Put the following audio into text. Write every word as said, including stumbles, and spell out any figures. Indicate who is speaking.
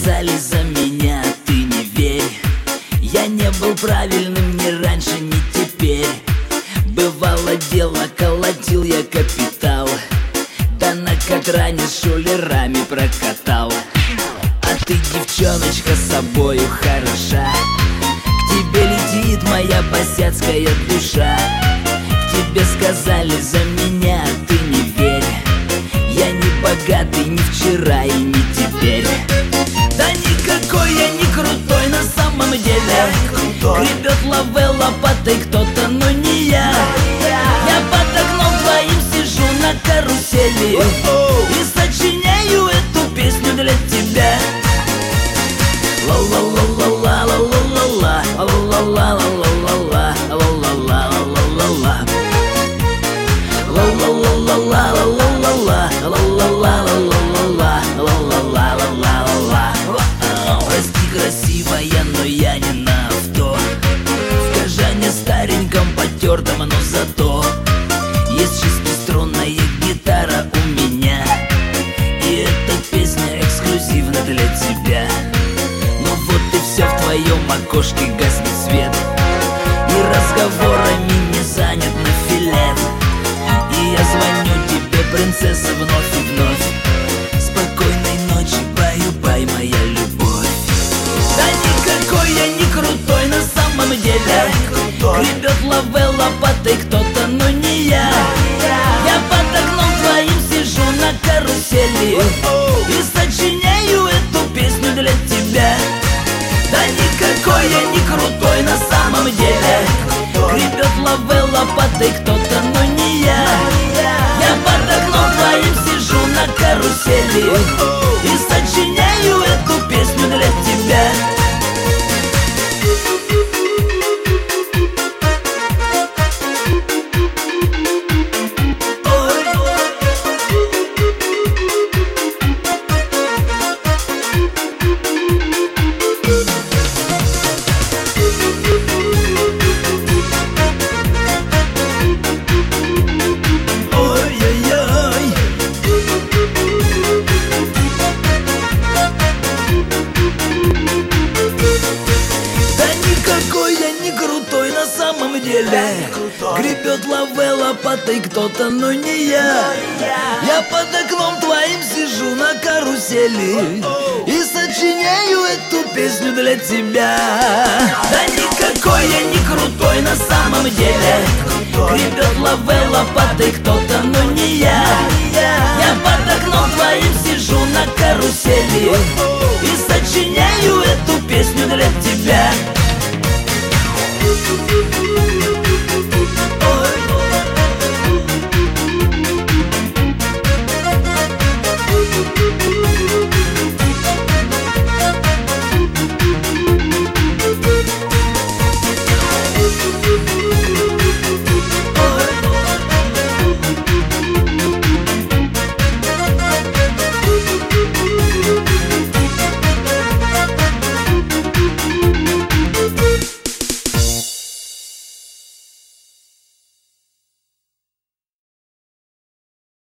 Speaker 1: сказали за меня, ты не верь. Я не был правильным ни раньше, ни теперь. Бывало дело, колотил я капитал, да на Катране с шулерами прокатал. А ты, девчоночка, с собою хороша, к тебе летит моя босяцкая душа. К тебе сказали за меня, ты не верь. Я не богатый ни вчера и ни теперь. Да никакой я не крутой на самом деле. Гребет лаве лопатой кто-то, но не я. Я под окном твоим сижу на карусели и сочиняю эту песню для тебя. Ла-ла-ла-ла-ла, ла-ла-ла-ла, ла-ла-ла-ла, ла-ла-ла-ла, ла-ла-ла-ла-ла-ла. Ла-ла-ла-ла-ла, ла-ла-ла-ла, ла-ла-ла-ла-ла-ла, ла-ла-ла-ла-ла-ла. Прости, красивая, но я не на авто, в кожане стареньком потертом, но зато есть шестиструнная гитара у меня, и эта песня эксклюзивна для тебя. Ну вот и все, в твоем окошке гаснет свет, и разговорами не занят на филет. И я звоню тебе, принцесса, вновь и вновь. Спокойной ночи, баю-бай, моя любовь. Да никакой я не крутой на самом деле. Гребет лаве лопатой кто-то, но не я. Я под окном твоим сижу на карусели и сочиняю эту песню для тебя. Да никакой я не крутой на самом деле. Гребет лаве лопатой кто-то, но не я. Я под окном твоим сижу на карусели и сочиняю эту песню для тебя. Гребет лаве лопатой кто-то, но не я. Я под окном твоим сижу на карусели и сочиняю эту песню для тебя. Да никакой я не крутой на самом деле. Гребет лаве лопатой кто-то, но не я. Я под окном твоим сижу на карусели и сочиняю эту песню для тебя.